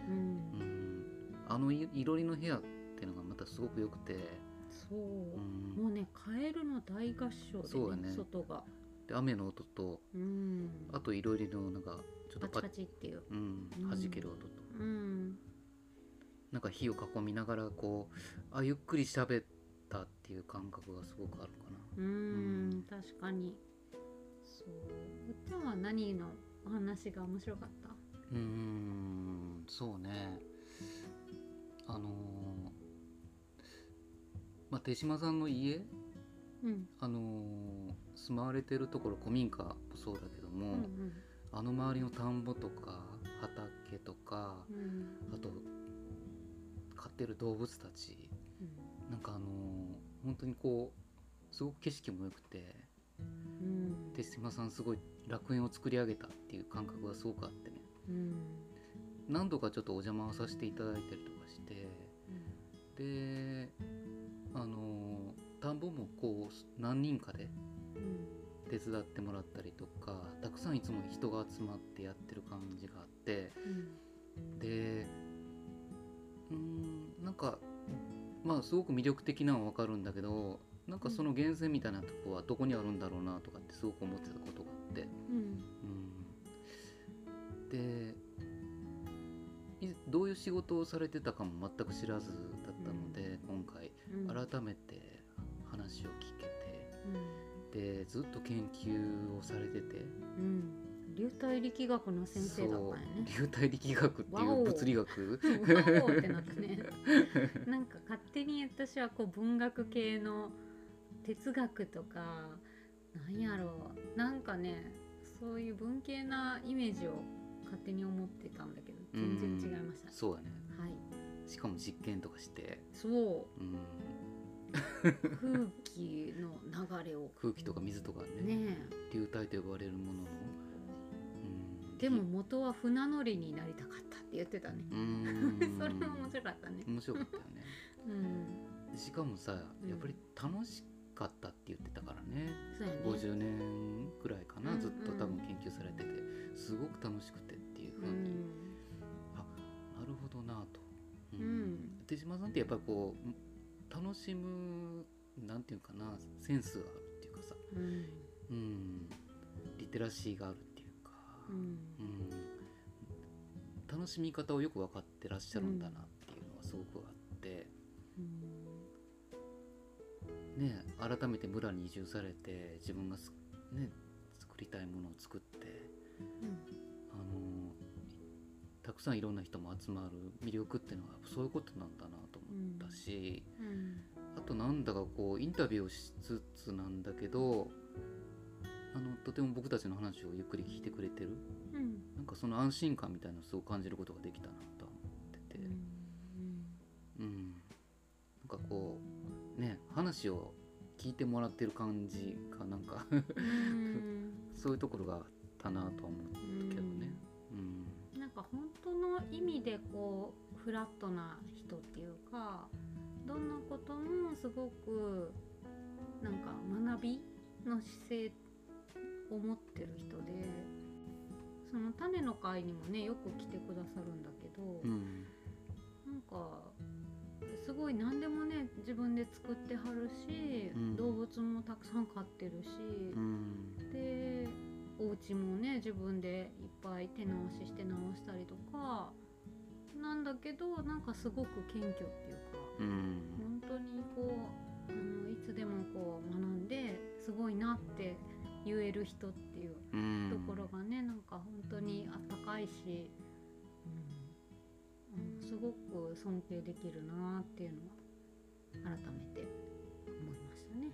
どね。いろりの部屋っていうのがまたすごく良くて、
もうね、カエルの大合唱でね、外が
で雨の音と、あといろりのなんかちょっと
パチパチっていう
弾ける音と、なんか火を囲みながらこうゆっくり喋ったっていう感覚がすごくあるかな。
確かにうちゃんは何のお話が面白かった？
そうね、手島さんの家、住まわれてるところ古民家もそうだけども、周りの田んぼとか畑とか、あと飼ってる動物たち、なんか本当にこうすごく景色も良くて、手島さんすごい楽園を作り上げたっていう感覚がすごくあってね、何度かちょっとお邪魔をさせていただいたりとかして、で田んぼもこう何人かで手伝ってもらったりとか、たくさんいつも人が集まってやってる感じがあって、でなんかすごく魅力的なのは分かるんだけど、なんかその源泉みたいなとこはどこにあるんだろうなとかってすごく思ってたことがあって、でどういう仕事をされてたかも全く知らずだったので、今回改めて話を聞けて、でずっと研究をされてて、
流体力学の先生だったんやね。
流体力学っていう物理学
ワオってなったね。なんか勝手に私はこう文学系の哲学とかなんやろう、なんかねそういう文系なイメージを勝手に思ってたんだけど全然違いましたね。
そうだね、
はい、
しかも実験とかして、
空気の流れを
空気とか水とかね流体と呼ばれるものの、
でも元は船乗りになりたかったって言ってたね。それも面白かったね。
面白かったよね。しかもさ、やっぱり楽しかったって言ってたからね。50年くらいかな、ずっと多分研究されてて、すごく楽しくてっていう風に、なるほどなと。手島さんってやっぱりこう楽しむなんていうかな、センスがあるっていうかさ、リテラシーがあるっていうか、楽しみ方をよく分かってらっしゃるんだなっていうのはすごくあって、ね、改めて村に移住されて自分がね、作りたいものを作って、たくさんいろんな人も集まる魅力っていうのはそういうことなんだなと思ったし、あとなんだかこうインタビューをしつつなんだけど、とても僕たちの話をゆっくり聞いてくれてる、なんかその安心感みたいなのをすごく感じることができたなと思ってて、なんかこうね、話を聞いてもらってる感じがなんかそういうところがあったなとは思ったけどね。
なんか本当の意味でこうフラットな人っていうか、どんなこともすごくなんか学びの姿勢を持ってる人で、その種の会にもねよく来てくださるんだけど、なんかすごい何でもね自分で作ってはるし、動物もたくさん飼ってるし、でお家もね自分でいっぱい手直しして直したりとかなんだけど、なんかすごく謙虚っていうか、本当にこういつでもこう学んですごいなって言える人っていうところがね、なんか本当にあったかいし、すごく尊敬できるなっていうのは改めて思いましたね。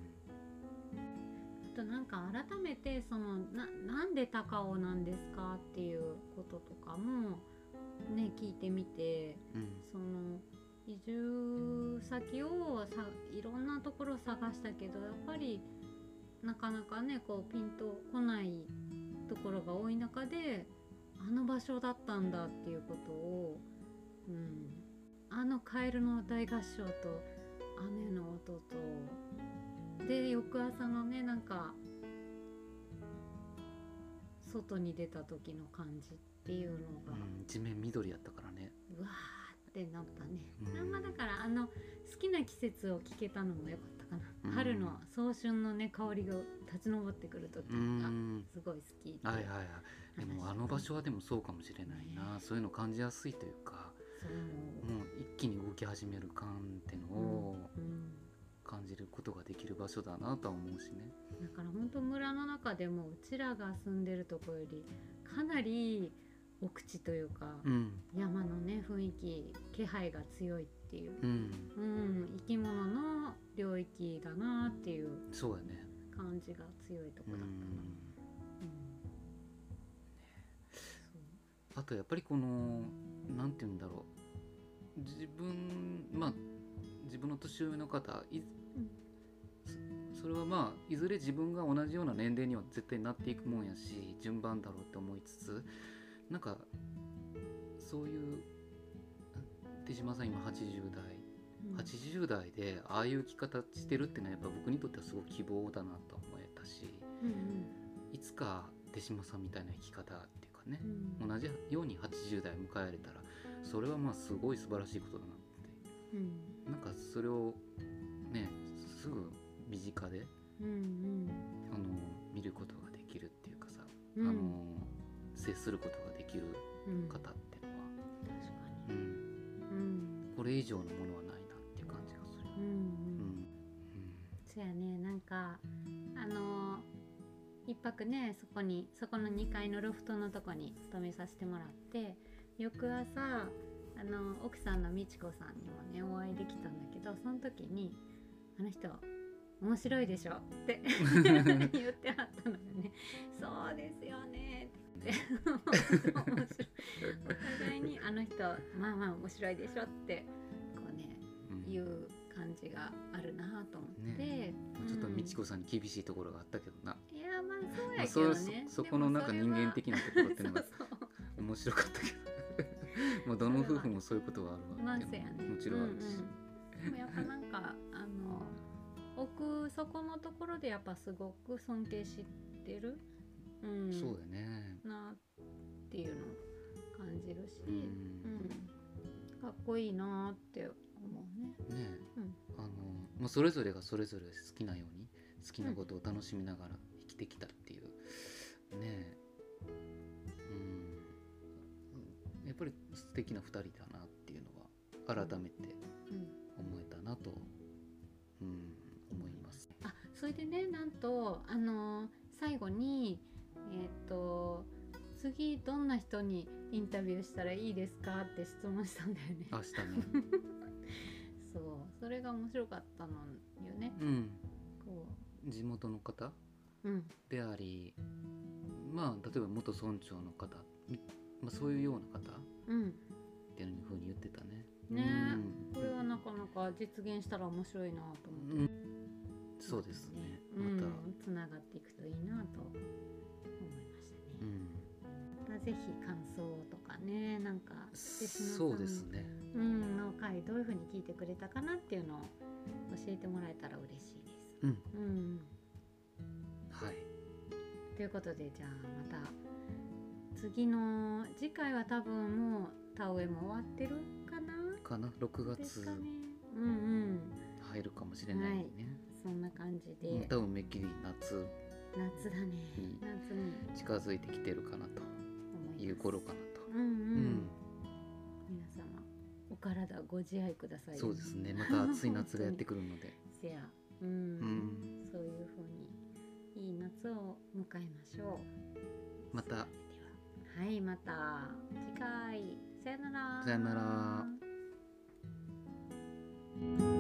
あとなんか改めてそのなんで高尾なんですかっていうこととかもね聞いてみて、その移住先をいろんなところを探したけど、やっぱりなかなかねこうピンとこないところが多い中で、あの場所だったんだっていうことを、あのカエルの大合唱と雨の音とで翌朝のねなんか外に出た時の感じっていうのが、
地面緑やったからね、
うわーってなったね。だから好きな季節を聞けたのも良かったかな。春の早春のね香りが立ち上ってくる時がすごい好きっていう。
でもあの場所はでもそうかもしれないな、そういうの感じやすいというか、もう一気に動き始める感っていうのを感じることができる場所だなとは思うしね。
だから本当村の中でもうちらが住んでるところよりかなり奥地というか、山のね雰囲気気配が強いっていう、生き物の領域だなっていう
そうやね
感じが強いところだったな。
あとやっぱりこのなんて言うんだろう、自分の年上の方それはまあいずれ自分が同じような年齢には絶対なっていくもんやし、順番だろうって思いつつ、なんかそういう手島さん今80代でああいう生き方してるっていうのはやっぱ僕にとってはすごく希望だなと思えたし、いつか手島さんみたいな生き方っていうかね、同じように80代迎えられたらそれはまあすごい素晴らしいことだなって、なんかそれをねすぐ身近で、見ることができるっていうかさ、接することができる方っていうのは、
確かに、
これ以上のものはないなっていう感じがする。
そうやね、なんか一泊ねそこの2階のロフトのとこに泊めさせてもらって、翌朝奥さんの美智子さんにもねお会いできたんだけど、その時にあの人面白いでしょって言ってはったのよね。そうですよねってお互いにあの人まあまあ面白いでしょってこうね、言う感じがあるなと思って、
ちょっと美智子さんに厳しいところがあったけどな。
いやまあそうやけどね、
そこのなんか人間的なところってのが面白かったけどもうどの夫婦もそういうことはあるわっていうのももちろんあるし、
でもやっぱなんか奥底のところでやっぱすごく尊敬してる、
そうだね
なっていうのを感じるし、かっこいいなって思うね。
それぞれがそれぞれ好きなように好きなことを楽しみながら生きてきたっていうね、やっぱり素敵な2人だなっていうのは改めて思えたなと、思います。
それでね、なんと最後に次どんな人にインタビューしたらいいですかって質問したんだよね。
したね
それが面白かったのよね。こ
う地元の方、であり、例えば元村長の方、そういうような方、っていうふうに言ってたね。
これはなかなか実現したら面白いなと思って、
そうですね、
またつながっていくといいなと思いましたね。またぜひ感想とかね、なんか
そうですね、
の回どういうふうに聞いてくれたかなっていうのを教えてもらえたら嬉しいです。
はい。
ということで、じゃあまた次回は多分もう田植えも終わってるかな
6月入るかもしれないね。
そんな感じで
多分めっきり夏
だね、夏に
近づいてきてるかなという頃かなと。
皆様お体ご自愛ください。
そうですね、また暑い夏がやってくるので
せや、そういう風にいい夏を迎えましょう。
また
また次回、さよなら。
さよなら。